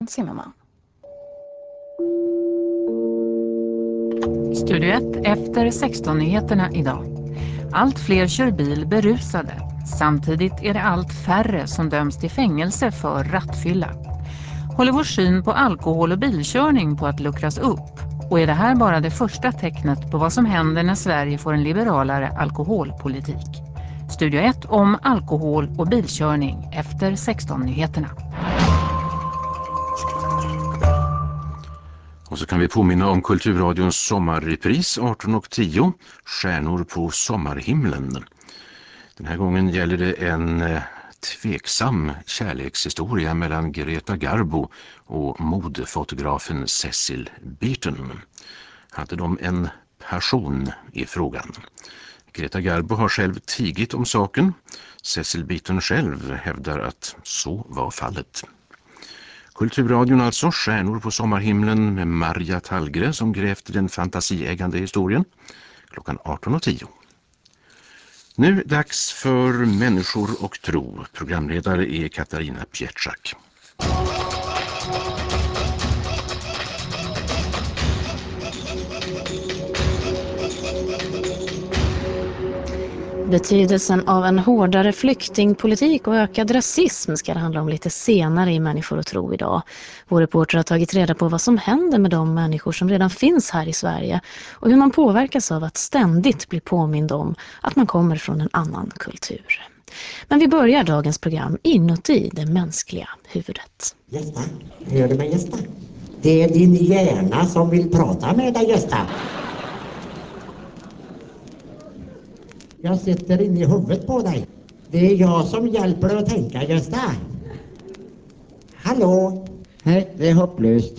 Zimmerman. Studio 1 efter 16-nyheterna idag. Allt fler kör bil berusade. Samtidigt är det allt färre som döms till fängelse för rattfylla. Håller vår syn på alkohol och bilkörning på att luckras upp? Och är det här bara det första tecknet på vad som händer när Sverige får en liberalare alkoholpolitik? Studio 1 om alkohol och bilkörning efter 16-nyheterna. Och så kan vi påminna om Kulturradions sommarrepris 18:10, Stjärnor på sommarhimlen. Den här gången gäller det en tveksam kärlekshistoria mellan Greta Garbo och modefotografen Cecil Beaton. Hade de en passion i frågan? Greta Garbo har själv tigit om saken. Cecil Beaton själv hävdar att så var fallet. Kulturradion alltså, Stjärnor på sommarhimlen med Marja Tallgren som grävt den fantasiägande historien. Klockan 18:10. Nu dags för Människor och tro. Programledare är Katarina Pietschak. Betydelsen av en hårdare flyktingpolitik och ökad rasism ska det handla om lite senare i Människor och tro idag. Vår reporter har tagit reda på vad som händer med de människor som redan finns här i Sverige och hur man påverkas av att ständigt bli påmind om att man kommer från en annan kultur. Men vi börjar dagens program inuti det mänskliga huvudet. Gösta, hör du mig Gösta? Det är din hjärna som vill prata med dig Gösta. Jag sitter inne i huvudet på dig. Det är jag som hjälper dig att tänka, Gösta. Hallå? Nej, det är hopplöst.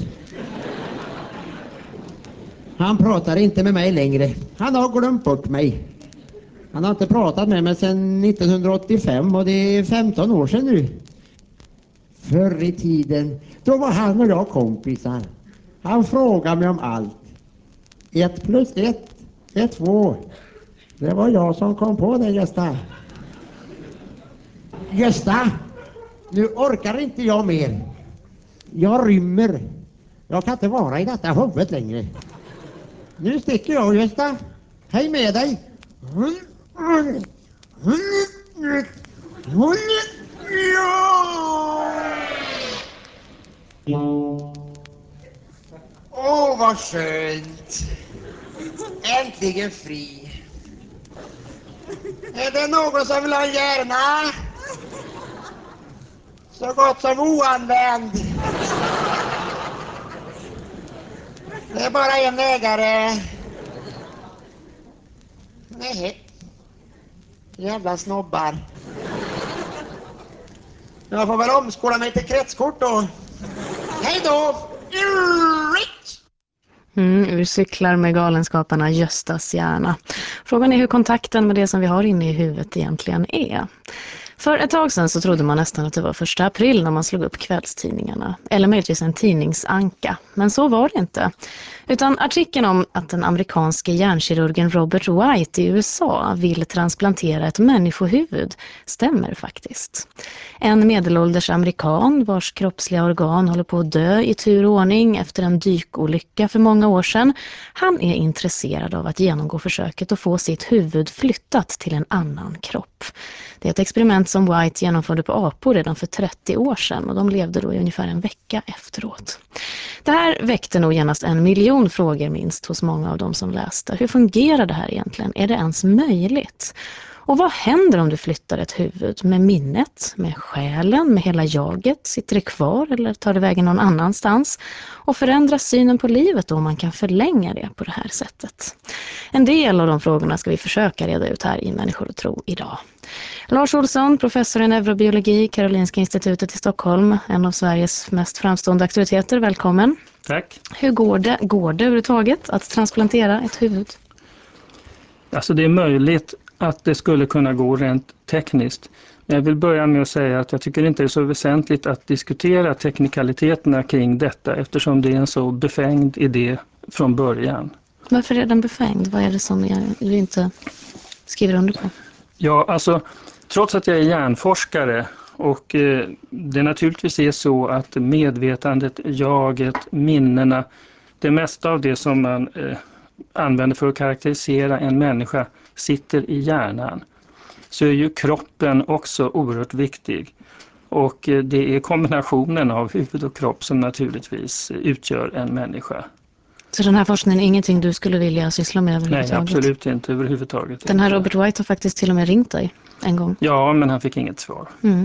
Han pratar inte med mig längre. Han har glömt bort mig. Han har inte pratat med mig sedan 1985 och det är 15 år sedan nu. Förr i tiden, då var han och jag kompisar. Han frågade mig om allt. 1 + 1 är 2. Det var jag som kom på det, Gösta. Gösta, nu orkar inte jag mer. Jag rymmer. Jag kan inte vara i detta huvudet längre. Nu sticker jag, Gösta. Hej med dig. Åh, vad skönt. Äntligen fri. Är det någon som vill ha en hjärna? Så gott som oanvänd. Det är bara en ägare. Nej. Jävla snobbar. Jag får väl omskola mig till kretskort då. Hej då! Ur cyklar med galenskaparna Göstas hjärna. Frågan är hur kontakten med det som vi har inne i huvudet egentligen är. För ett tag sedan så trodde man nästan att det var 1 april när man slog upp kvällstidningarna. Eller möjligtvis en tidningsanka. Men så var det inte. Utan artikeln om att den amerikanske hjärnkirurgen Robert White i USA vill transplantera ett människohuvud stämmer faktiskt. En medelålders amerikan vars kroppsliga organ håller på att dö i tur och ordning efter en dykolycka för många år sedan. Han är intresserad av att genomgå försöket och få sitt huvud flyttat till en annan kropp. Det är ett experiment som White genomförde på apor redan för 30 år sedan och de levde då i ungefär en vecka efteråt. Det här väckte nog genast 1 miljon frågor minst hos många av dem som läste. Hur fungerar det här egentligen? Är det ens möjligt? Och vad händer om du flyttar ett huvud? Med minnet, med själen, med hela jaget? Sitter det kvar eller tar det vägen någon annanstans? Och förändras synen på livet då om man kan förlänga det på det här sättet? En del av de frågorna ska vi försöka reda ut här i Människor och tro idag. Lars Olsson, professor i neurobiologi, Karolinska institutet i Stockholm, en av Sveriges mest framstående auktoriteter. Välkommen. Tack. Hur går det överhuvudtaget att transplantera ett huvud? Alltså det är möjligt att det skulle kunna gå rent tekniskt. Men jag vill börja med att säga att jag tycker inte det är så väsentligt att diskutera teknikaliteterna kring detta eftersom det är en så befängd idé från början. Varför är den befängd? Vad är det som du inte skriver under på? Ja, alltså trots att jag är hjärnforskare Och det naturligtvis är så att medvetandet, jaget, minnena, det mesta av det som man använder för att karaktärisera en människa sitter i hjärnan. Så är ju kroppen också oerhört viktig. Och det är kombinationen av huvud och kropp som naturligtvis utgör en människa. Så den här forskningen är ingenting du skulle vilja syssla med överhuvudtaget? Nej, absolut inte överhuvudtaget. Den här Robert White har faktiskt till och med ringt dig en gång. Ja, men han fick inget svar. Mm.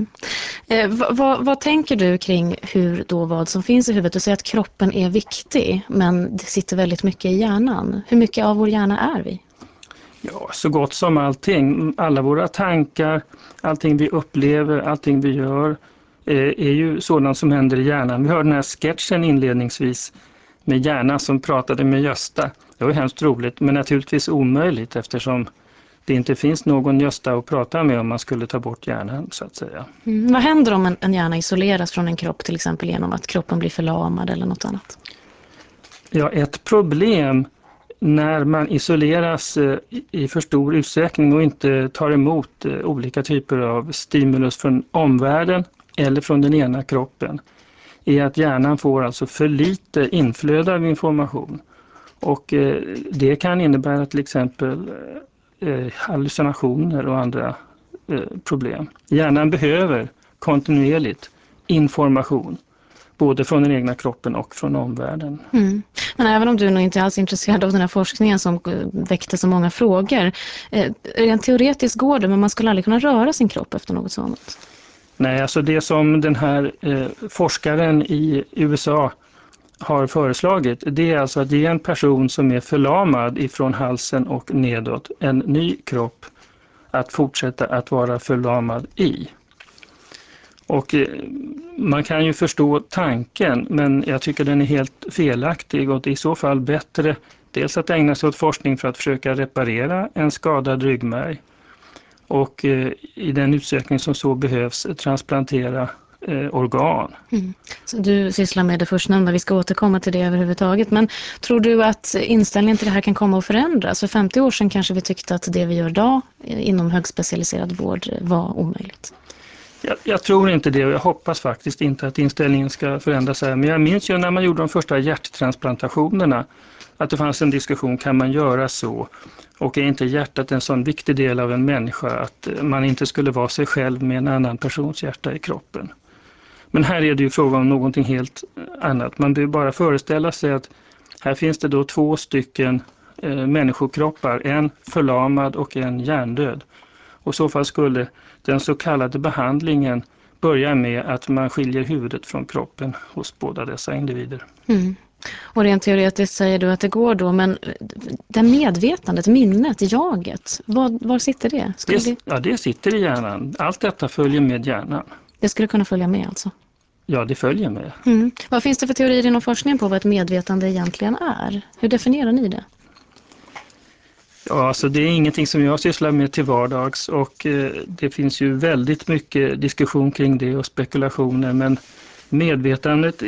Vad tänker du kring vad som finns i huvudet? Du säger att kroppen är viktig, men det sitter väldigt mycket i hjärnan. Hur mycket av vår hjärna är vi? Ja, så gott som allting. Alla våra tankar, allting vi upplever, allting vi gör är ju sådant som händer i hjärnan. Vi hörde den här sketchen inledningsvis med hjärnan som pratade med Gösta. Det var hemskt roligt, men naturligtvis omöjligt eftersom det inte finns någon Gösta att prata med om man skulle ta bort hjärnan, så att säga. Vad händer om en hjärna isoleras från en kropp, till exempel genom att kroppen blir förlamad eller något annat? Ja, ett problem när man isoleras i för stor utsträckning och inte tar emot olika typer av stimulus från omvärlden eller från den ena kroppen är att hjärnan får alltså för lite inflöde av information. Och det kan innebära till exempel hallucinationer och andra problem. Hjärnan behöver kontinuerligt information både från den egna kroppen och från omvärlden. Mm. Men även om du nog inte alls är intresserad av den här forskningen som väckte så många frågor, rent teoretiskt går det, men man skulle aldrig kunna röra sin kropp efter något sådant. Nej, alltså det som den här forskaren i USA har föreslagit, det är alltså att ge en person som är förlamad ifrån halsen och nedåt en ny kropp att fortsätta att vara förlamad i. Och man kan ju förstå tanken, men jag tycker den är helt felaktig och det är i så fall bättre dels att ägna sig åt forskning för att försöka reparera en skadad ryggmärg och i den utsträckning som så behövs transplantera organ. Mm. Så du sysslar med det förstnämnda, vi ska återkomma till det överhuvudtaget. Men tror du att inställningen till det här kan komma att förändras? För 50 år sedan kanske vi tyckte att det vi gör idag inom högspecialiserad vård var omöjligt. Jag tror inte det och jag hoppas faktiskt inte att inställningen ska förändras här. Men jag minns ju när man gjorde de första hjärttransplantationerna att det fanns en diskussion, kan man göra så? Och är inte hjärtat en sån viktig del av en människa att man inte skulle vara sig själv med en annan persons hjärta i kroppen? Men här är det ju fråga om någonting helt annat. Man behöver bara föreställa sig att här finns det då 2 stycken människokroppar, en förlamad och en hjärndöd. Och i så fall skulle den så kallade behandlingen börja med att man skiljer huvudet från kroppen hos båda dessa individer. Mm. Och rent teoretiskt säger du att det går då, men det medvetandet, minnet, jaget, var sitter det? Ja, det sitter i hjärnan. Allt detta följer med hjärnan. Det skulle kunna följa med alltså? Ja, det följer med. Mm. Vad finns det för teorier inom forskningen på vad ett medvetande egentligen är? Hur definierar ni det? Ja, alltså det är ingenting som jag sysslar med till vardags och det finns ju väldigt mycket diskussion kring det och spekulationer, men medvetandet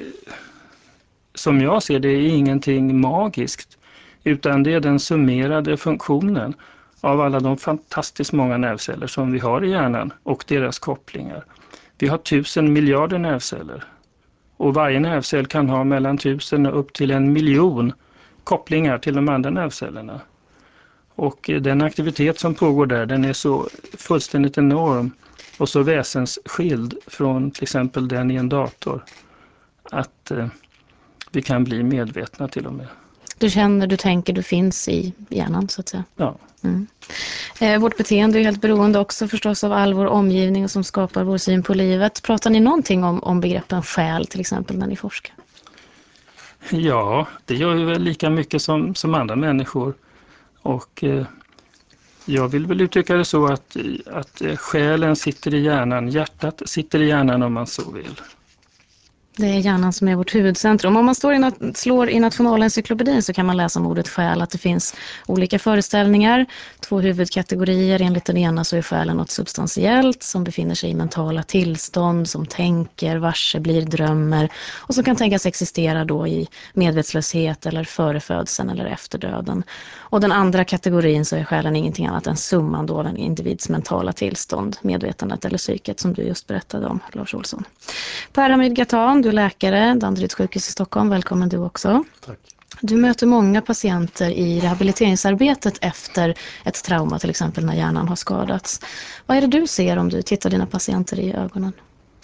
som jag ser det är ingenting magiskt utan det är den summerade funktionen av alla de fantastiskt många nervceller som vi har i hjärnan och deras kopplingar. Vi har 1000 miljarder nervceller och varje nervcell kan ha mellan 1000 och upp till 1 miljon kopplingar till de andra nervcellerna. Och den aktivitet som pågår där, den är så fullständigt enorm och så väsensskild från till exempel den i en dator att vi kan bli medvetna till och med. Du känner, du tänker, du finns i hjärnan så att säga. Ja. Mm. Vårt beteende är helt beroende också förstås av all vår omgivning som skapar vår syn på livet. Pratar ni någonting om begreppen själ till exempel när ni forskar? Ja, det gör vi väl lika mycket som andra människor. Och jag vill väl uttrycka det så att själen sitter i hjärnan, hjärtat sitter i hjärnan om man så vill. Det är hjärnan som är vårt huvudcentrum. Om man slår i Nationalencyklopedin så kan man läsa om ordet själ att det finns olika föreställningar, 2 huvudkategorier. Enligt den ena så är själen något substantiellt som befinner sig i mentala tillstånd, som tänker, varse, blir, drömmer och som kan tänkas existera då i medvetslöshet eller före födseln eller efter döden. Och den andra kategorin så är själen ingenting annat än summan då av en individs mentala tillstånd, medvetandet eller psyket som du just berättade om, Lars Olsson. Per Hamid Gatan, du är läkare, Danderyds sjukhus i Stockholm. Välkommen du också. Tack. Du möter många patienter i rehabiliteringsarbetet efter ett trauma, till exempel när hjärnan har skadats. Vad är det du ser om du tittar dina patienter i ögonen?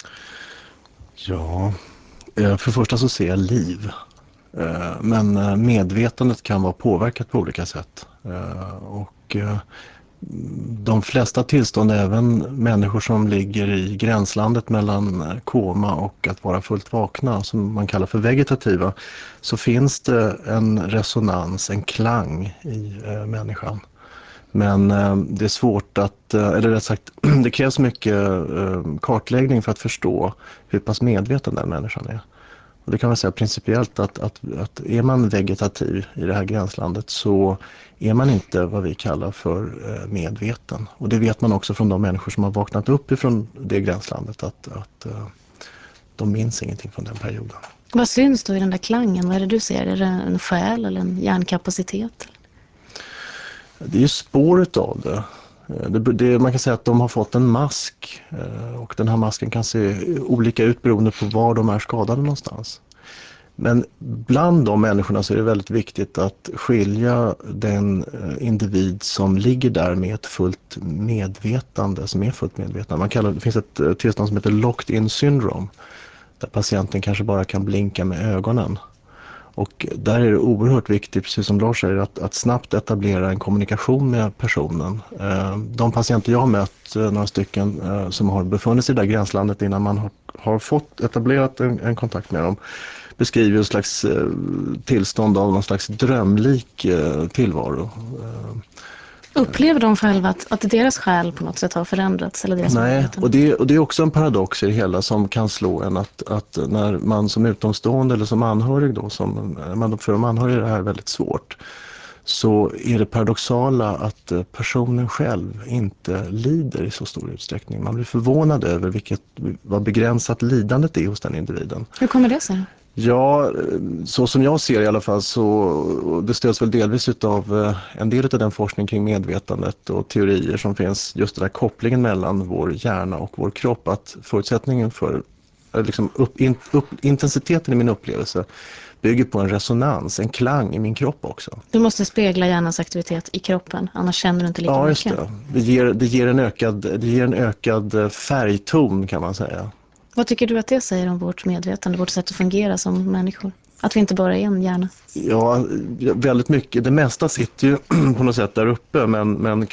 Ja, för det första så ser jag liv. Men medvetandet kan vara påverkat på olika sätt. Och de flesta tillstånd, även människor som ligger i gränslandet mellan koma och att vara fullt vakna, som man kallar för vegetativa, så finns det en resonans, en klang i människan. Men det är svårt att, eller rätt sagt, det krävs mycket kartläggning för att förstå hur pass medveten den människan är. Och det kan man säga principiellt att är man vegetativ i det här gränslandet så är man inte vad vi kallar för medveten. Och det vet man också från de människor som har vaknat upp ifrån det gränslandet att de minns ingenting från den perioden. Vad syns då i den där klangen? Vad är det du ser? Är det en själ eller en hjärnkapacitet? Det är ju spåret av det. Man kan säga att de har fått en mask och den här masken kan se olika ut beroende på var de är skadade någonstans. Men bland de människorna så är det väldigt viktigt att skilja den individ som ligger där med ett fullt medvetande, som är fullt medvetande. Det finns ett tillstånd som heter locked in syndrome där patienten kanske bara kan blinka med ögonen. Och där är det oerhört viktigt, precis som Lars säger, att snabbt etablera en kommunikation med personen. De patienter jag har mött, några stycken som har befunnit sig i det där gränslandet innan man har fått etablerat en kontakt med dem, beskriver ett slags tillstånd av någon slags drömlik tillvaro. Upplever de själva att deras själ på något sätt har förändrats? Eller deras Nej, och det är också en paradox i det hela som kan slå en att när man som utomstående eller som anhörig då, för de anhöriga är det här väldigt svårt, så är det paradoxala att personen själv inte lider i så stor utsträckning. Man blir förvånad över vad begränsat lidandet är hos den individen. Hur kommer det sig? Ja, så som jag ser i alla fall så det stöds väl delvis av en del av den forskning kring medvetandet och teorier som finns, just den där kopplingen mellan vår hjärna och vår kropp, att förutsättningen för liksom intensiteten i min upplevelse bygger på en resonans, en klang i min kropp också. Du måste spegla hjärnans aktivitet i kroppen, annars känner du inte lika mycket. Ja, just det. Det ger en ökad färgton kan man säga. Vad tycker du att det säger om vårt medvetande, vårt sätt att fungera som människor? Att vi inte bara är en hjärna? Ja, väldigt mycket. Det mesta sitter ju på något sätt där uppe, men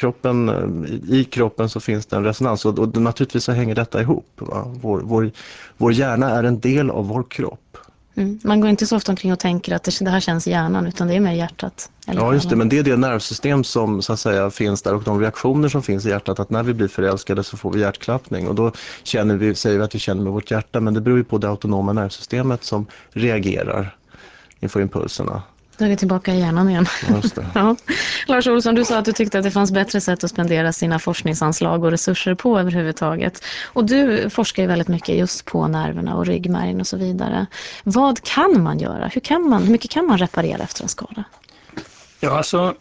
i kroppen så finns det en resonans och naturligtvis så hänger detta ihop. Va? Vår hjärna är en del av vår kropp. Man går inte så ofta omkring och tänker att det här känns i hjärnan, utan det är med hjärtat. Ja, just det, men det är det nervsystem som så att säga finns där och de reaktioner som finns i hjärtat, att när vi blir förälskade så får vi hjärtklappning och då säger vi att vi känner med vårt hjärta, men det beror ju på det autonoma nervsystemet som reagerar inför impulserna. Då är vi tillbaka i hjärnan igen. Just det. Ja. Lars Olsson, du sa att du tyckte att det fanns bättre sätt att spendera sina forskningsanslag och resurser på överhuvudtaget. Och du forskar ju väldigt mycket just på nerverna och ryggmärgen och så vidare. Vad kan man göra? Hur mycket kan man reparera efter en skada? Ja, alltså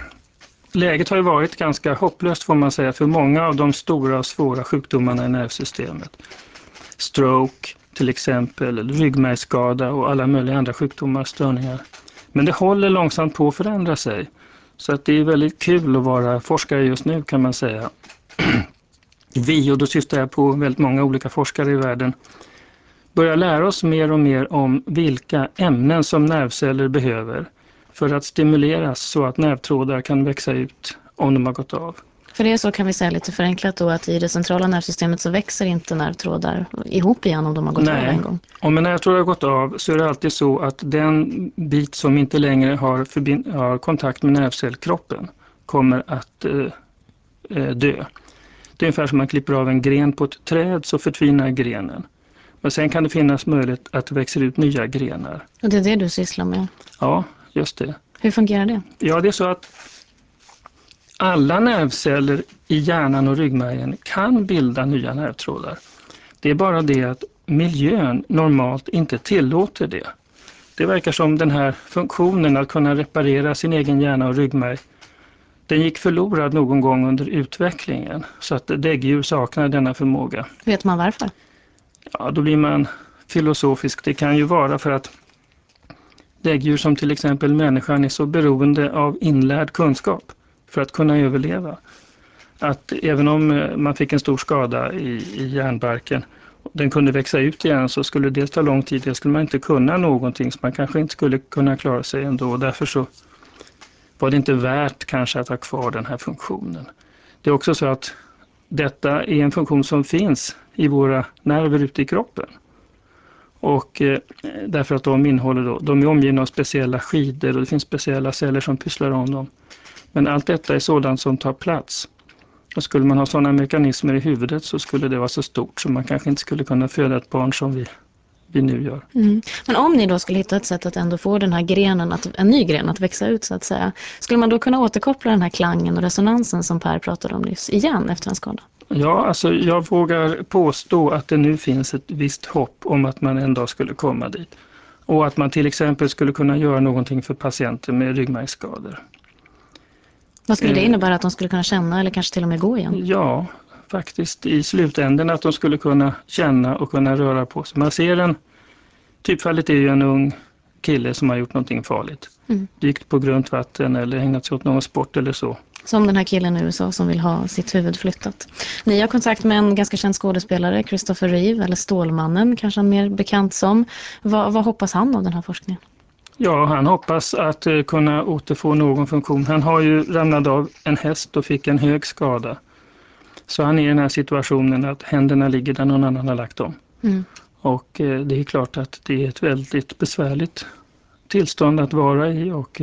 läget har ju varit ganska hopplöst får man säga för många av de stora och svåra sjukdomarna i nervsystemet. Stroke till exempel, ryggmärgsskada och alla möjliga andra sjukdomar och störningar. Men det håller långsamt på att förändra sig. Så att det är väldigt kul att vara forskare just nu kan man säga. Och då syftar jag på väldigt många olika forskare i världen, börjar lära oss mer och mer om vilka ämnen som nervceller behöver för att stimuleras så att nervtrådar kan växa ut om de har gått av. För det är så kan vi säga lite förenklat då att i det centrala nervsystemet så växer inte nervtrådar ihop igen om de har gått av en gång. Om en nervtråd har gått av så är det alltid så att den bit som inte längre har kontakt med nervcellkroppen kommer att dö. Det är ungefär som man klipper av en gren på ett träd så förtvinar grenen. Och sen kan det finnas möjlighet att det växer ut nya grenar. Och det är det du sysslar med? Ja, just det. Hur fungerar det? Ja, det är så att alla nervceller i hjärnan och ryggmärgen kan bilda nya nervtrådar. Det är bara det att miljön normalt inte tillåter det. Det verkar som den här funktionen att kunna reparera sin egen hjärna och ryggmärg, den gick förlorad någon gång under utvecklingen. Så att däggdjur saknar denna förmåga. Vet man varför? Ja, då blir man filosofisk. Det kan ju vara för att däggdjur som till exempel människan är så beroende av inlärd kunskap för att kunna överleva. Att även om man fick en stor skada i hjärnbarken, den kunde växa ut igen, så skulle det ta lång tid. Det skulle man inte kunna någonting, så man kanske inte skulle kunna klara sig ändå. Därför så var det inte värt kanske att ha kvar den här funktionen. Det är också så att detta är en funktion som finns i våra nerver ute i kroppen. Och därför att de är omgivna av speciella skidor och det finns speciella celler som pysslar om dem. Men allt detta är sådant som tar plats. Och skulle man ha sådana mekanismer i huvudet så skulle det vara så stort så man kanske inte skulle kunna föda ett barn som vi nu gör. Mm. Men om ni då skulle hitta ett sätt att ändå få den här grenen, en ny gren att växa ut så att säga, skulle man då kunna återkoppla den här klangen och resonansen som Per pratade om nyss igen efter en skada? Ja, alltså jag vågar påstå att det nu finns ett visst hopp om att man en dag skulle komma dit. Och att man till exempel skulle kunna göra någonting för patienter med ryggmärgsskador. Vad skulle det innebära, att de skulle kunna känna eller kanske till och med gå igen? Ja, faktiskt i slutänden att de skulle kunna känna och kunna röra på sig. Man ser typfallet är ju en ung kille som har gjort någonting farligt. Dykt på grunt vatten eller ägnat sig åt någon sport eller så. Som den här killen i USA som vill ha sitt huvud flyttat. Ni har kontakt med en ganska känd skådespelare, Christopher Reeve, eller Stålmannen kanske han mer bekant som. Vad hoppas han av den här forskningen? Ja, han hoppas att kunna återfå någon funktion. Han har ju ramlat av en häst och fick en hög skada. Så han är i den här situationen att händerna ligger där någon annan har lagt dem. Och det är klart att det är ett väldigt besvärligt tillstånd att vara i. Och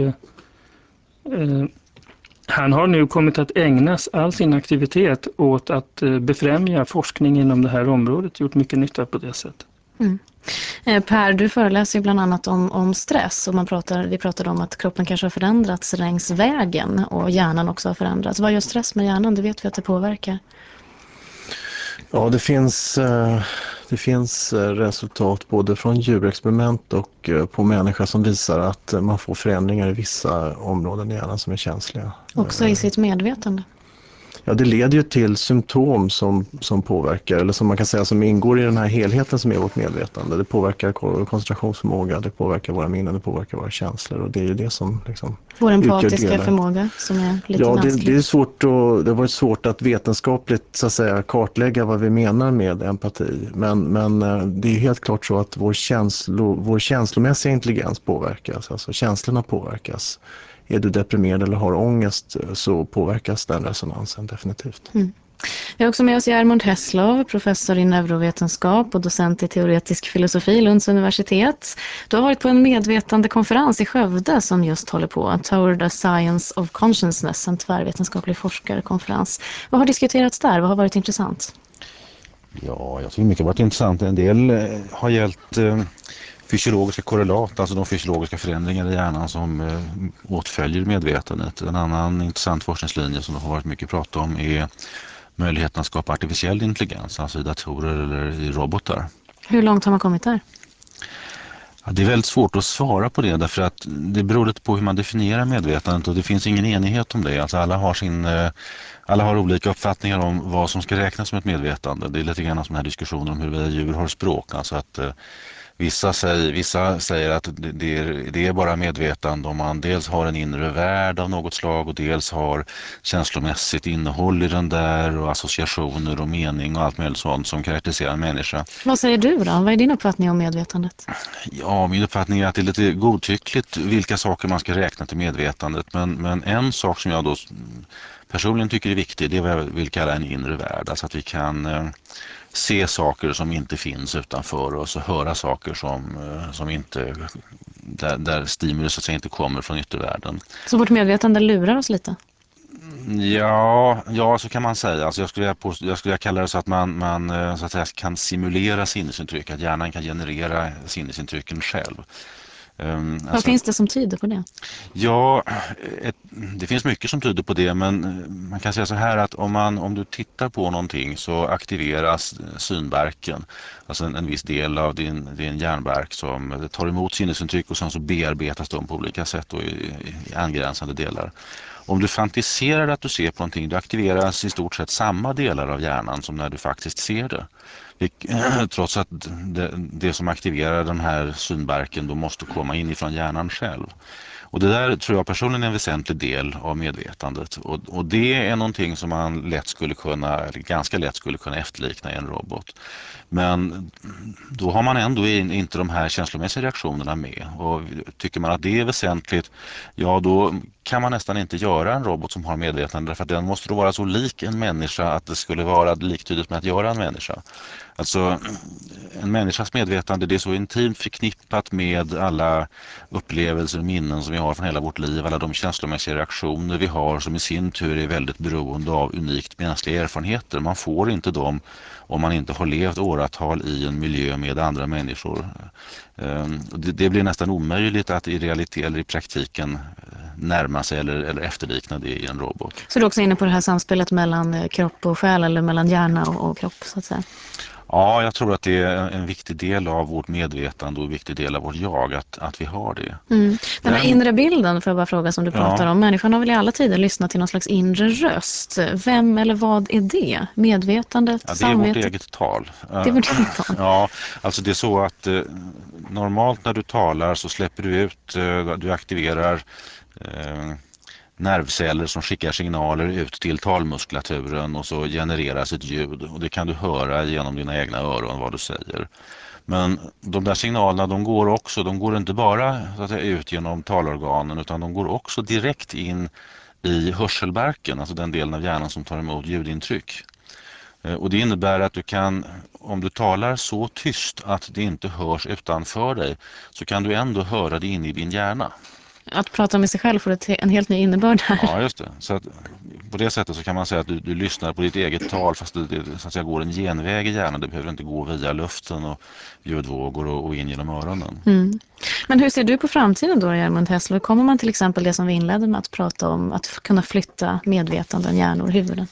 han har nu kommit att ägnas all sin aktivitet åt att befrämja forskning inom det här området. Gjort mycket nytta på det sättet. Per, du föreläser ju bland annat om stress och vi pratade om att kroppen kanske har förändrats längs vägen och hjärnan också har förändrats. Vad gör stress med hjärnan? Det vet vi att det påverkar. Ja, det finns resultat både från djurexperiment och på människor som visar att man får förändringar i vissa områden i hjärnan som är känsliga. Också i sitt medvetande? Ja, det leder ju till symptom som påverkar, eller som man kan säga som ingår i den här helheten som är vårt medvetande. Det påverkar koncentrationsförmåga, det påverkar våra minnen, det påverkar våra känslor, och det är ju det som liksom vår empatiska förmåga som är lite mänsklig. Det är svårt det har varit svårt att vetenskapligt så att säga kartlägga vad vi menar med empati, men det är helt klart så att vår känslomässiga intelligens påverkas, alltså känslorna påverkas. Är du deprimerad eller har ångest så påverkas den resonansen definitivt. Vi har också med oss Germund Hesslov, professor i neurovetenskap och docent i teoretisk filosofi i Lunds universitet. Du har varit på en medvetandekonferens i Skövde som just håller på, Toward a Science of Consciousness, en tvärvetenskaplig forskarkonferens. Vad har diskuterats där? Vad har varit intressant? Ja, jag tycker mycket har varit intressant. En del har gällt fysiologiska korrelat, alltså de fysiologiska förändringar i hjärnan som åtföljer medvetandet. En annan intressant forskningslinje som det har varit mycket prat om är möjligheten att skapa artificiell intelligens, alltså i datorer eller i robotar. Hur långt har man kommit där? Ja, det är väldigt svårt att svara på det därför att det beror lite på hur man definierar medvetandet och det finns ingen enighet om det. Alltså alla har olika uppfattningar om vad som ska räknas som ett medvetande. Det är lite grann som den här diskussionen om huruvida djur har språk. Alltså att vissa säger att det är bara medvetande om man dels har en inre värld av något slag och dels har känslomässigt innehåll i den där och associationer och mening och allt möjligt sånt som karaktäriserar en människa. Vad säger du då? Vad är din uppfattning om medvetandet? Ja, min uppfattning är att det är lite godtyckligt vilka saker man ska räkna till medvetandet. Men en sak som jag då personligen tycker är viktig, det är vad jag vill kalla en inre värld. Alltså att vi kan se saker som inte finns utanför oss och höra saker som inte, där stimulus så att säga inte kommer från yttervärlden. Så vårt medvetande lurar oss lite? Ja, så kan man säga. Alltså jag skulle kalla det så att man så att säga, kan simulera sinnesintryck, att hjärnan kan generera sinnesintrycken själv. Vad finns det som tyder på det? Ja, det finns mycket som tyder på det, men man kan säga så här att om du tittar på någonting så aktiveras synbarken, alltså en viss del av din hjärnbark som tar emot sinnesintryck och sen så bearbetas de på olika sätt då i angränsande delar. Om du fantiserar att du ser på någonting, då aktiveras i stort sett samma delar av hjärnan som när du faktiskt ser det. Trots att det som aktiverar den här synbarken då måste komma inifrån hjärnan själv. Och det där tror jag personligen är en väsentlig del av medvetandet. Och det är någonting som man ganska lätt skulle kunna efterlikna i en robot. Men då har man ändå inte de här känslomässiga reaktionerna med. Och tycker man att det är väsentligt, ja då kan man nästan inte göra en robot som har medvetande, därför att den måste då vara så lik en människa att det skulle vara liktydigt med att göra en människa. Alltså en människas medvetande, det är så intimt förknippat med alla upplevelser och minnen som vi har från hela vårt liv, alla de känslomässiga reaktioner vi har som i sin tur är väldigt beroende av unikt mänskliga erfarenheter. Man får inte dem om man inte har levt åratal i en miljö med andra människor. Det blir nästan omöjligt att i realitet eller i praktiken närma sig eller efterlikna det i en robot. Så du är också inne på det här samspelet mellan kropp och själ, eller mellan hjärna och kropp så att säga? Ja, jag tror att det är en viktig del av vårt medvetande och en viktig del av vårt jag att vi har det. Den här inre bilden, får jag bara fråga, som du pratar om. Människan har väl i alla tider lyssnat till någon slags inre röst. Vem eller vad är det? Medvetandet, det är samvetet? vårt eget tal. Det är vårt eget tal. Ja, alltså det är så att normalt när du talar så släpper du ut, du aktiverar nervceller som skickar signaler ut till talmuskulaturen och så genereras ett ljud och det kan du höra genom dina egna öron vad du säger. Men de där signalerna de går inte bara så att säga, ut genom talorganen, utan de går också direkt in i hörselbarken, alltså den delen av hjärnan som tar emot ljudintryck. Och det innebär att du kan, om du talar så tyst att det inte hörs utanför dig, så kan du ändå höra det in i din hjärna. Att prata med sig själv får en helt ny innebörd här. Ja, just det. Så att, på det sättet så kan man säga att du lyssnar på ditt eget tal, fast det så att säga, går en genväg i hjärnan. Det behöver inte gå via luften och ljudvågor och in genom öronen. Men hur ser du på framtiden då, Germund Hessler? Kommer man till exempel det som vi inledde med att prata om, att kunna flytta medvetanden, hjärnor, huvuden?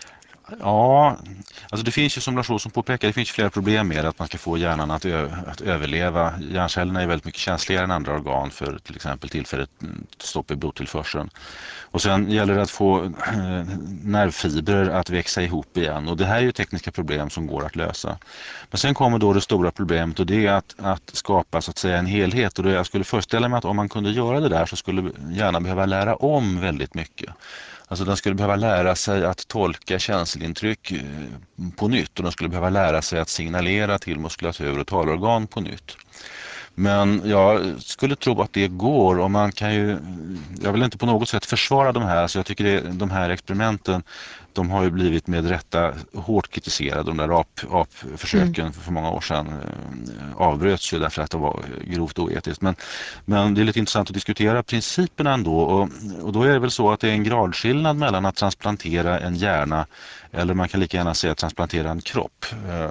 Ja, alltså det finns ju, som Lars Olsson påpekar, det finns flera problem med att man ska få hjärnan att överleva. Hjärncellerna är väldigt mycket känsligare än andra organ för till exempel tillfälligt stopp i blodtillförseln. Och sen gäller det att få nervfibrer att växa ihop igen, och det här är ju tekniska problem som går att lösa. Men sen kommer då det stora problemet, och det är att skapa så att säga en helhet, och då jag skulle föreställa mig att om man kunde göra det där så skulle hjärnan behöva lära om väldigt mycket. Alltså den skulle behöva lära sig att tolka känselintryck på nytt, och den skulle behöva lära sig att signalera till muskulatur och talorgan på nytt. Men jag skulle tro att det går, och man kan ju, jag vill inte på något sätt försvara de här, så jag tycker de här experimenten, de har ju blivit med rätta hårt kritiserade. De där apförsöken för många år sedan avbröts ju därför att det var grovt oetiskt. Men det är lite intressant att diskutera principerna ändå, och då är det väl så att det är en gradskillnad mellan att transplantera en hjärna, eller man kan lika gärna säga att transplantera en kropp.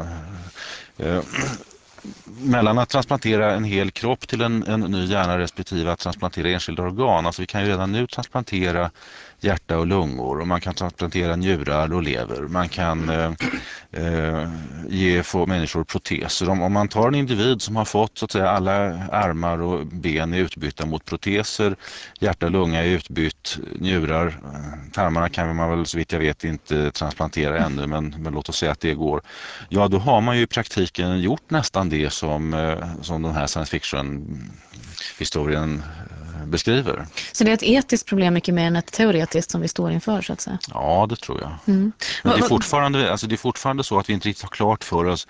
Mellan att transplantera en hel kropp till en ny hjärna respektive att transplantera enskilda organ. Alltså vi kan ju redan nu transplantera hjärta och lungor, och man kan transplantera njurar och lever. Man kan få människor proteser. Om man tar en individ som har fått så att säga alla armar och ben är utbytta mot proteser, hjärta och lunga är utbytt, njurar, tarmarna kan man väl så vitt jag vet inte transplantera ännu, men låt oss säga att det går. Ja, då har man ju i praktiken gjort nästan det som den här science fiction-historien beskriver. Så det är ett etiskt problem mycket mer än ett teoretiskt som vi står inför, så att säga? Ja, det tror jag. Men det är fortfarande så att vi inte riktigt har klart för oss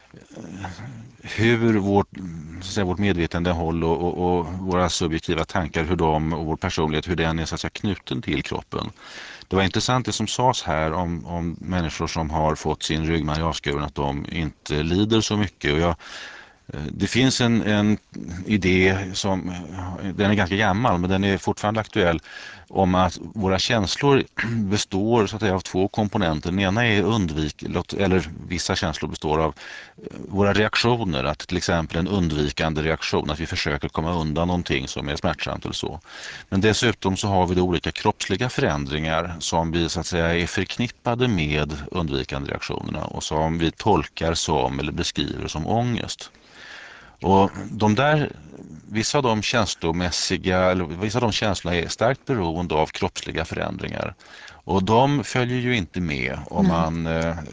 hur vårt medvetandehåll och våra subjektiva tankar, hur de och vår personlighet, hur den är så att säga knuten till kroppen. Det var intressant det som sades här om människor som har fått sin ryggmärg avskuren, att de inte lider så mycket. Och Det finns en idé som, den är ganska gammal men den är fortfarande aktuell, om att våra känslor består så att säga av två komponenter. Den ena är eller vissa känslor består av våra reaktioner, att till exempel en undvikande reaktion, att vi försöker komma undan någonting som är smärtsamt eller så. Men dessutom så har vi då olika kroppsliga förändringar som vi så att säga är förknippade med undvikande reaktionerna och som vi tolkar som eller beskriver som ångest. Och vissa av de känslorna är starkt beroende av kroppsliga förändringar. Och de följer ju inte med om man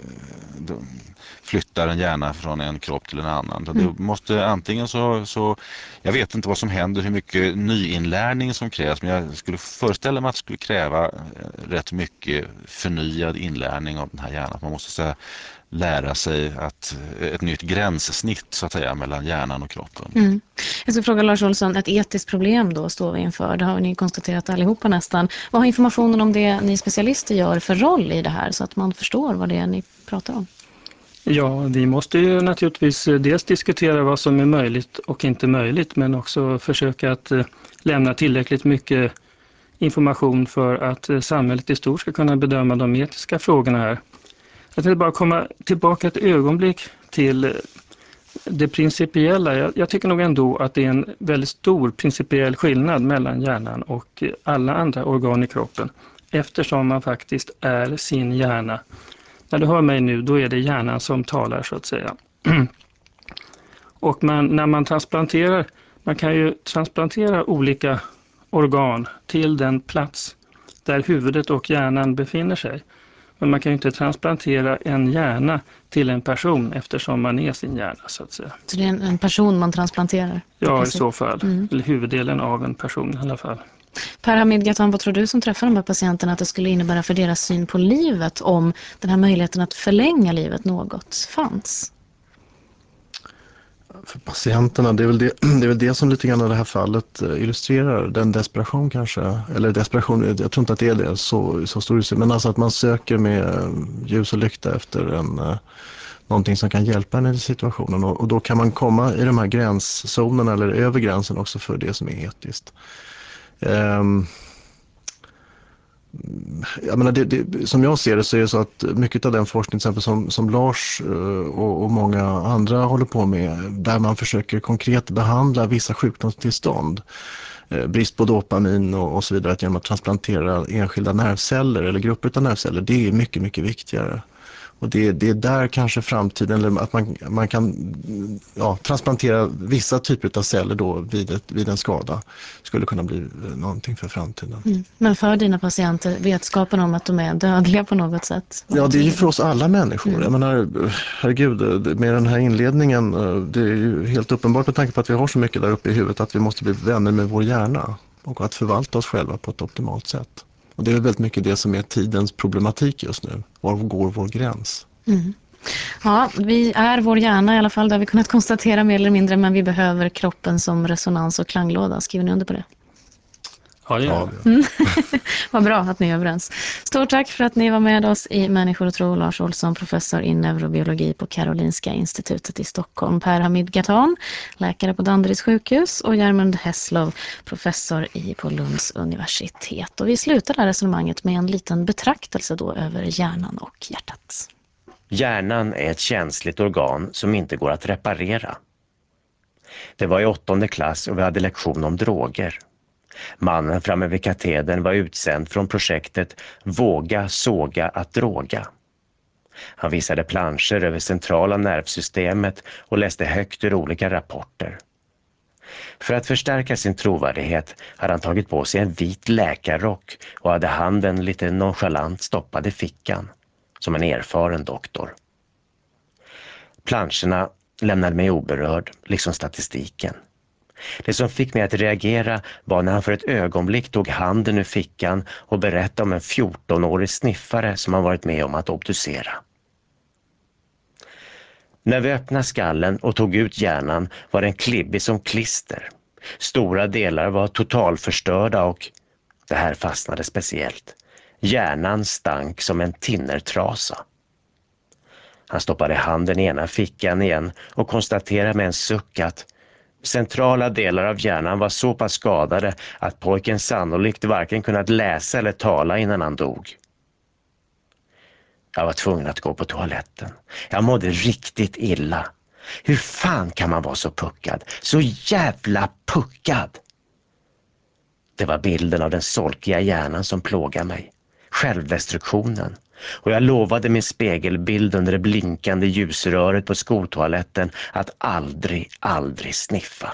flyttar en hjärna från en kropp till en annan. Det måste antingen så jag vet inte vad som händer, hur mycket nyinlärning som krävs, men jag skulle föreställa mig att det skulle kräva rätt mycket förnyad inlärning av den här hjärnan. Man måste säga lära sig ett nytt gränssnitt så att säga mellan hjärnan och kroppen. Jag ska fråga Lars Olsson, ett etiskt problem då står vi inför. Det har ni konstaterat allihopa nästan. Vad har informationen om det ni specialister gör för roll i det här så att man förstår vad det är ni pratar om? Ja, vi måste ju naturligtvis dels diskutera vad som är möjligt och inte möjligt, men också försöka att lämna tillräckligt mycket information för att samhället i stort ska kunna bedöma de etiska frågorna här. Jag tänkte bara komma tillbaka ett ögonblick till det principiella. Jag tycker nog ändå att det är en väldigt stor principiell skillnad mellan hjärnan och alla andra organ i kroppen, eftersom man faktiskt är sin hjärna. När du hör mig nu, då är det hjärnan som talar så att säga. Och när man transplanterar, man kan ju transplantera olika organ till den plats där huvudet och hjärnan befinner sig. Men man kan ju inte transplantera en hjärna till en person eftersom man är sin hjärna så att säga. Så det är en person man transplanterar? Ja, i så fall. Eller huvuddelen av en person i alla fall. Per Hamid Gatan, vad tror du som träffar de här patienterna att det skulle innebära för deras syn på livet om den här möjligheten att förlänga livet något fanns? För patienterna, det är väl det som lite grann i det här fallet illustrerar den desperation kanske, eller desperation, jag tror inte att det är det så stor utsträckning, men alltså att man söker med ljus och lykta efter någonting som kan hjälpa en i situationen och då kan man komma i de här gränszonerna eller över gränsen också för det som är etiskt. Jag menar, som jag ser det så är det så att mycket av den forskning till exempel som Lars och många andra håller på med, där man försöker konkret behandla vissa sjukdomstillstånd, brist på dopamin och så vidare, att genom att transplantera enskilda nervceller eller grupper av nervceller, det är mycket, mycket viktigare. Och det är där kanske framtiden, eller att man kan transplantera vissa typer av celler då vid en skada skulle kunna bli någonting för framtiden. Men för dina patienter, vetskapen om att de är dödliga på något sätt? Ja, det är ju för oss alla människor. Jag menar, herregud, med den här inledningen, det är ju helt uppenbart med tanke på att vi har så mycket där uppe i huvudet att vi måste bli vänner med vår hjärna och att förvalta oss själva på ett optimalt sätt. Och det är väldigt mycket det som är tidens problematik just nu. Var går vår gräns? Ja, vi är vår hjärna i alla fall, där vi kunnat konstatera mer eller mindre, men vi behöver kroppen som resonans- och klanglåda. Skriver ni under på det? Ja. Vad bra att ni är överens. Stort tack för att ni var med oss i Människor och tro. Lars Olsson, professor i neurobiologi på Karolinska institutet i Stockholm. Per Hamid Gatan, läkare på Danderyds sjukhus, och Järmund Hässlov, professor på Lunds universitet. Och vi slutar det här resonemanget med en liten betraktelse då över hjärnan och hjärtat. Hjärnan är ett känsligt organ som inte går att reparera. Det var i 8:e klass och vi hade lektion om droger. Mannen framme vid katedern var utsänd från projektet Våga såga att droga. Han visade planscher över centrala nervsystemet och läste högt ur olika rapporter. För att förstärka sin trovärdighet hade han tagit på sig en vit läkarrock och hade handen lite nonchalant stoppad i fickan, som en erfaren doktor. Planscherna lämnade mig oberörd, liksom statistiken. Det som fick mig att reagera var när han för ett ögonblick tog handen ur fickan och berättade om en 14-årig sniffare som han varit med om att obducera. När vi öppnade skallen och tog ut hjärnan var den klibbig som klister. Stora delar var totalförstörda och, det här fastnade speciellt, hjärnan stank som en tinnertrasa. Han stoppade handen i ena fickan igen och konstaterade med en suck att centrala delar av hjärnan var så pass skadade att pojken sannolikt varken kunnat läsa eller tala innan han dog. Jag var tvungen att gå på toaletten. Jag mådde riktigt illa. Hur fan kan man vara så puckad? Så jävla puckad! Det var bilden av den solkiga hjärnan som plågade mig. Självdestruktionen. Och jag lovade min spegelbild under det blinkande ljusröret på skoltoaletten att aldrig sniffa.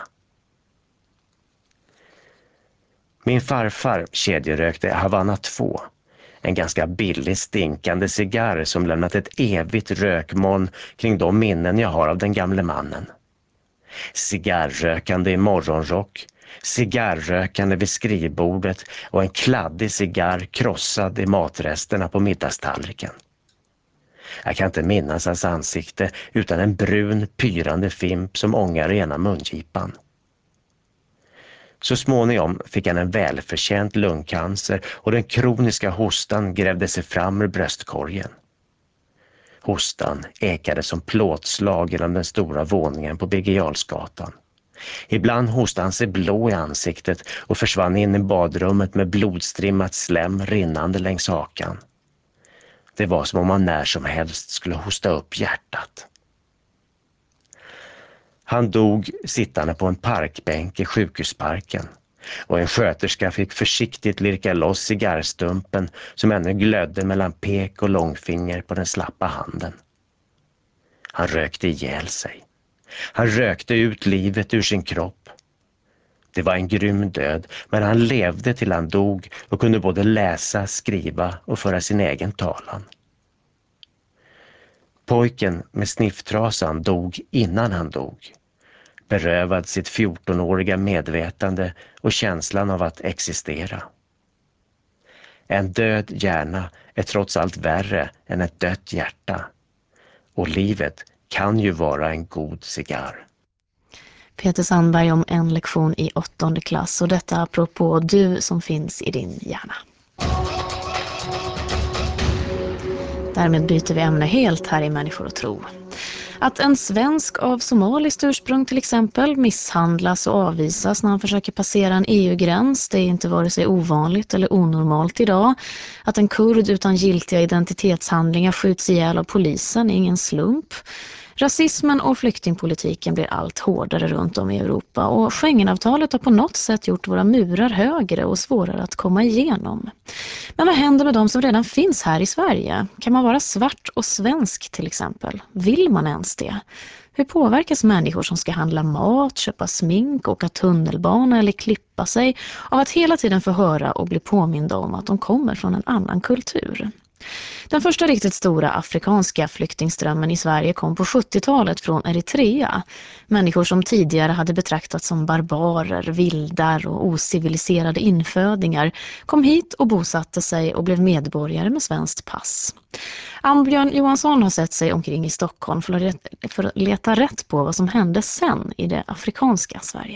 Min farfar kedjerökte Havana 2. En ganska billig stinkande cigarr som lämnat ett evigt rökmoln kring de minnen jag har av den gamle mannen. Cigarrrökande i morgonrock, cigarrrökande vid skrivbordet och en kladdig cigarr krossad i matresterna på middagstallriken. Jag kan inte minnas hans ansikte utan en brun, pyrande fimp som ångar i ena mungipan. Så småningom fick han en välförtjänt lungcancer och den kroniska hostan grävde sig fram ur bröstkorgen. Hostan ekade som plåtslag genom den stora våningen på Birger Jarlsgatan. Ibland hostade han sig blå i ansiktet och försvann in i badrummet med blodstrimmat slem rinnande längs hakan. Det var som om han när som helst skulle hosta upp hjärtat. Han dog sittande på en parkbänk i sjukhusparken och en sköterska fick försiktigt lirka loss cigarrstumpen som ännu glödde mellan pek och långfinger på den slappa handen. Han rökte ihjäl sig. Han rökte ut livet ur sin kropp. Det var en grym död, men han levde till han dog och kunde både läsa, skriva och föra sin egen talan. Pojken med snifftrasan dog innan han dog. Berövad sitt 14-åriga medvetande och känslan av att existera. En död hjärna är trots allt värre än ett dött hjärta. Och livet kan ju vara en god cigarr. Peter Sandberg om en lektion i 8:e klass och detta apropå du som finns i din hjärna. Därmed byter vi ämne helt här i Människor och tro. Att en svensk av somaliskt ursprung till exempel misshandlas och avvisas när han försöker passera en EU-gräns, det är inte vare sig ovanligt eller onormalt idag. Att en kurd utan giltiga identitetshandlingar skjuts ihjäl av polisen är ingen slump. Rasismen och flyktingpolitiken blir allt hårdare runt om i Europa och Schengenavtalet har på något sätt gjort våra murar högre och svårare att komma igenom. Men vad händer med de som redan finns här i Sverige? Kan man vara svart och svensk till exempel? Vill man ens det? Hur påverkas människor som ska handla mat, köpa smink, åka tunnelbana eller klippa sig av att hela tiden få höra och bli påminda om att de kommer från en annan kultur? Den första riktigt stora afrikanska flyktingströmmen i Sverige kom på 70-talet från Eritrea. Människor som tidigare hade betraktats som barbarer, vildar och ociviliserade infödingar kom hit och bosatte sig och blev medborgare med svenskt pass. Ann-Björn Johansson har sett sig omkring i Stockholm för att leta rätt på vad som hände sen i det afrikanska Sverige.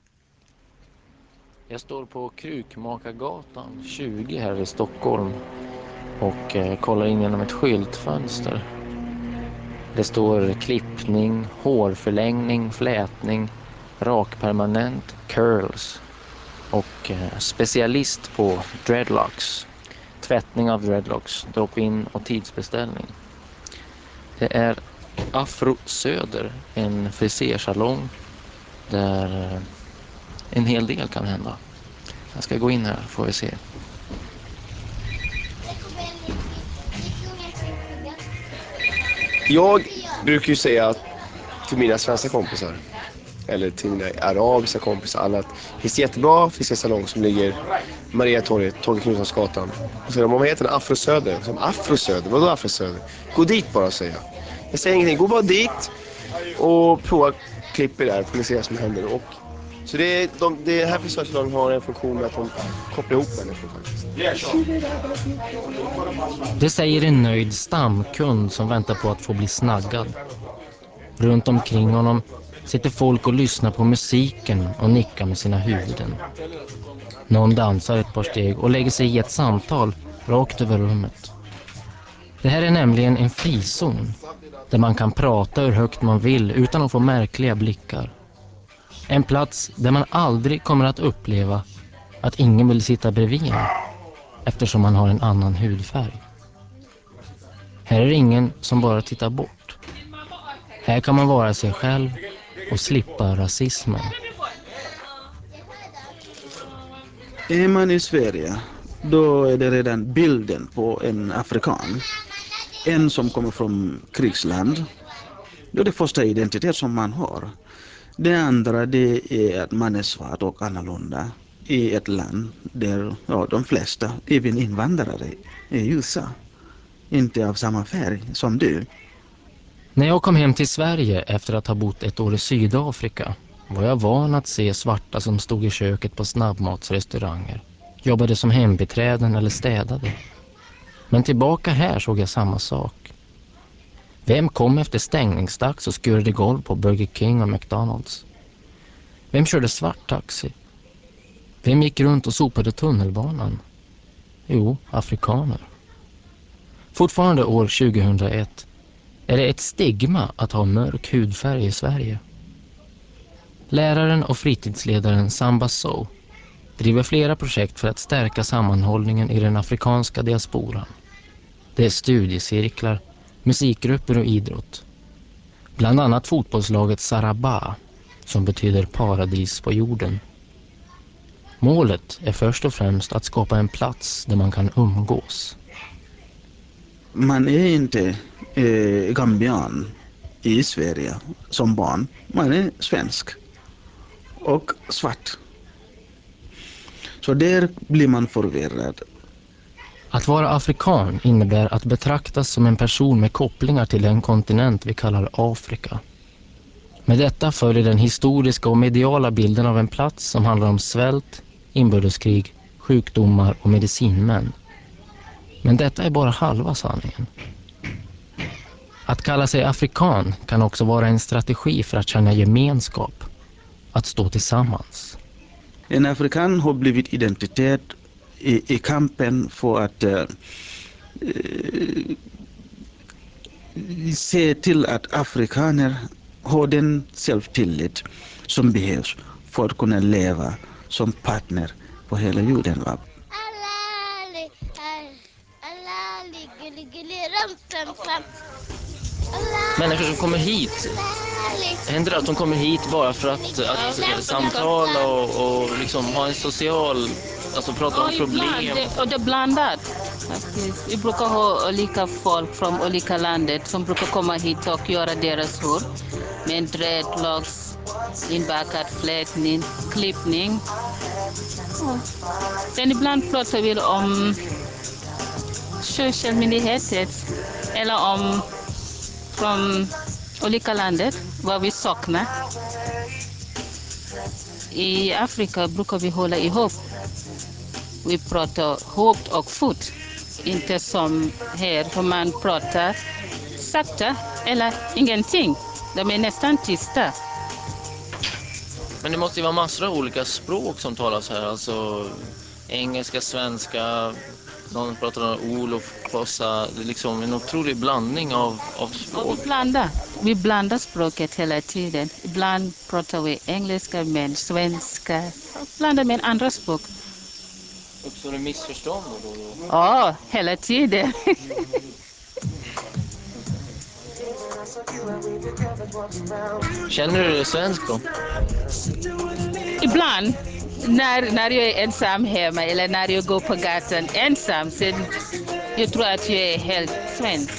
Jag står på Krukmakargatan 20 här i Stockholm och kollar in genom ett skyltfönster. Det står klippning, hårförlängning, flätning, rakpermanent, curls och specialist på dreadlocks. Tvättning av dreadlocks, drop-in och tidsbeställning. Det är Afro Söder, en frisersalong där en hel del kan hända. Jag ska gå in här får vi se. Jag brukar ju säga till mina svenska kompisar eller till mina arabiska kompisar alla att det finns jättebra fiskesalong som ligger Mariatorget, Torget Knutonsgatan. Och så om man heter en Afro Söder, som Afro Söder, vadå Afro Söder? Gå dit bara, säger jag. Jag säger ingenting, gå bara dit och prova klipper där för att se vad som händer. Och så det här frisörsalongen har en funktion med att de kopplar ihop människor faktiskt. Det säger en nöjd stamkund som väntar på att få bli snaggad. Runt omkring honom sitter folk och lyssnar på musiken och nickar med sina huvuden. Någon dansar ett par steg och lägger sig i ett samtal rakt över rummet. Det här är nämligen en frizon där man kan prata hur högt man vill utan att få märkliga blickar. En plats där man aldrig kommer att uppleva att ingen vill sitta bredvid en eftersom man har en annan hudfärg. Här är det ingen som bara tittar bort. Här kan man vara sig själv och slippa rasismen. Är man i Sverige, då är det redan bilden på en afrikan. En som kommer från krigsland. Det är det första identitet som man har. Det andra, det är att man är svart och annorlunda i ett land där de flesta, även invandrare, är ljusa. Inte av samma färg som du. När jag kom hem till Sverige efter att ha bott ett år i Sydafrika var jag van att se svarta som stod i köket på snabbmatsrestauranger, jobbade som hembiträden eller städade. Men tillbaka här såg jag samma sak. Vem kom efter stängningsdags och skurade golv på Burger King och McDonalds? Vem körde svarttaxi? Vem gick runt och sopade tunnelbanan? Jo, afrikaner. Fortfarande år 2001 är det ett stigma att ha mörk hudfärg i Sverige. Läraren och fritidsledaren Samba Sow driver flera projekt för att stärka sammanhållningen i den afrikanska diasporan. Det är studiecirklar, musikgrupper och idrott. Bland annat fotbollslaget Saraba, som betyder paradis på jorden. Målet är först och främst att skapa en plats där man kan umgås. Man är inte gambian i Sverige som barn. Man är svensk och svart. Så där blir man förvirrad. Att vara afrikan innebär att betraktas som en person med kopplingar till den kontinent vi kallar Afrika. Med detta följer den historiska och mediala bilden av en plats som handlar om svält, inbördeskrig, sjukdomar och medicinmän. Men detta är bara halva sanningen. Att kalla sig afrikan kan också vara en strategi för att känna gemenskap, att stå tillsammans. En afrikan har blivit identitet i kampen för att se till att afrikaner har den självtillit som behövs för att kunna leva som partner på hela jorden. Människor som kommer hit, händer det att de kommer hit bara för att samtala och liksom ha en social, alltså prata om problem? Det är blandat. Vi brukar ha olika folk från olika länder som brukar komma hit och göra deras hår med dreadlocks, inbakad flätning, klippning. Sen ibland pratar vi om socialmyndigheter eller om från olika länder vad vi saknar. I Afrika brukar vi hålla ihop. Vi pratar högt och fort. Inte som här för man pratar sakta eller ingenting. De är nästan tysta. Men det måste ju vara massor av olika språk som talas här. Alltså engelska, svenska, någon pratar om olof, kossa. Det är liksom en otrolig blandning av språk. Vi blandar språket hela tiden. Ibland pratar vi engelska med svenska. Blandar med andra språk. Uppstår det missförstånd då? Ja, hela tiden. Känner du dig svensk då? Ibland, när jag är ensam hemma eller när jag går på gatan ensam, så jag tror att jag är helt svensk.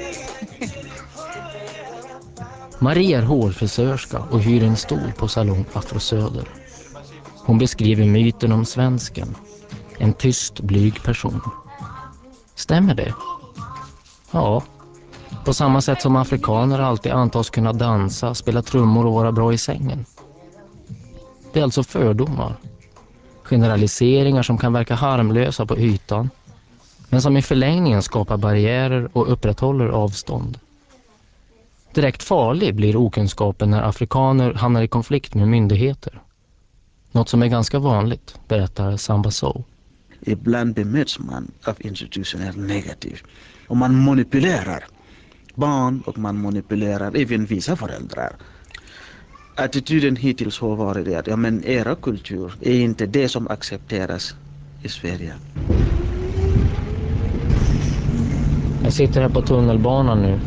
Maria är hårfrisörska och hyr en stol på salong Afro Söder. Hon beskriver myten om svensken. En tyst, blyg person. Stämmer det? Ja. På samma sätt som afrikaner alltid antas kunna dansa, spela trummor och vara bra i sängen. Det är alltså fördomar. Generaliseringar som kan verka harmlösa på ytan, men som i förlängningen skapar barriärer och upprätthåller avstånd. Direkt farlig blir okunskapen när afrikaner hamnar i konflikt med myndigheter. Något som är ganska vanligt, berättar Samba Sow. Ibland bemöts man av institutioner negativt. Och man manipulerar barn och man manipulerar även vissa föräldrar. Attityden hittills har varit det att ja, men era kultur är inte det som accepteras i Sverige. Jag sitter här på tunnelbanan nu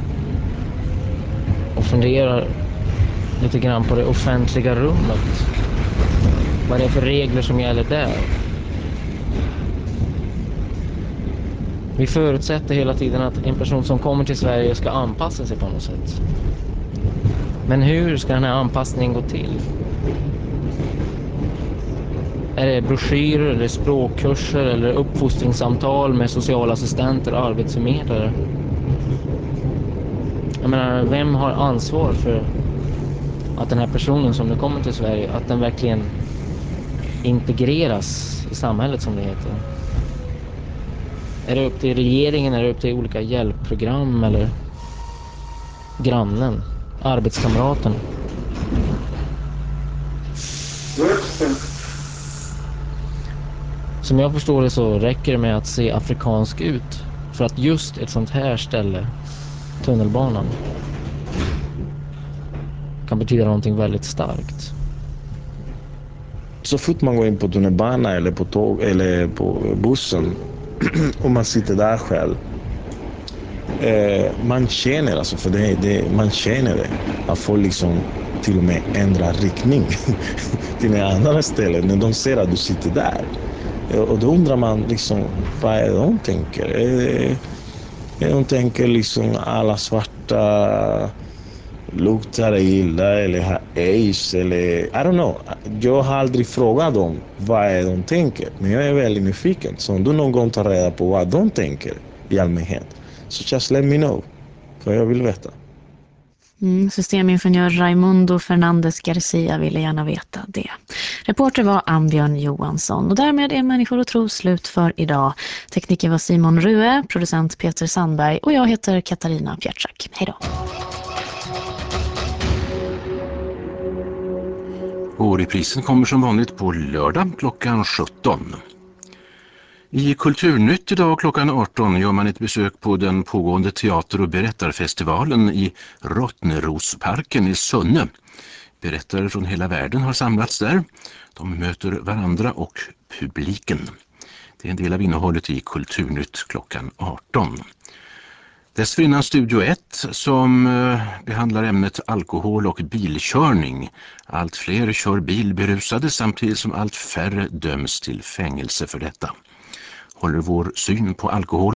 och funderar lite grann på det offentliga rummet. Vad det är för regler som gäller där. Vi förutsätter hela tiden att en person som kommer till Sverige ska anpassa sig på något sätt. Men hur ska den här anpassningen gå till? Är det broschyrer eller språkkurser eller uppfostringssamtal med sociala assistenter och arbetsförmedlare? Jag menar, vem har ansvar för att den här personen som nu kommer till Sverige, att den verkligen integreras i samhället som det heter? Är det upp till regeringen, är det upp till olika hjälpprogram eller grannen, arbetskamraten? Som jag förstår det så räcker det med att se afrikansk ut för att just ett sånt här ställe, tunnelbanan, kan betyda någonting väldigt starkt. Så fort man går in på tunnelbanan eller på tåg eller på bussen och man sitter där själv, man känner alltså, för man känner det att folk liksom till och med ändrar riktning till en annan ställe när de ser att du sitter där. Och då undrar man liksom, vad är det de tänker? De tänker liksom alla svarta luktar illa eller har aids eller I don't know. Jag har aldrig frågat dem vad är de tänker, men jag är väldigt nyfiken. Så om du någon gång tar reda på vad de tänker i allmänhet, så just let me know, för jag vill veta. Systemingenjör Raimundo Fernandes Garcia ville gärna veta det. Reporter var Ambjörn Johansson och därmed är Människor och tro slut för idag. Tekniker var Simon Rue, producent Peter Sandberg och jag heter Katarina Pietrzak. Hej då! Och reprisen kommer som vanligt på lördag klockan 17. I Kulturnytt idag klockan 18 gör man ett besök på den pågående teater- och berättarfestivalen i Rottnerosparken i Sunne. Berättare från hela världen har samlats där. De möter varandra och publiken. Det är en del av innehållet i Kulturnytt klockan 18. Dessförinnan Studio 1 som behandlar ämnet alkohol och bilkörning. Allt fler kör bil berusade samtidigt som allt färre döms till fängelse för detta. Håller vår syn på alkohol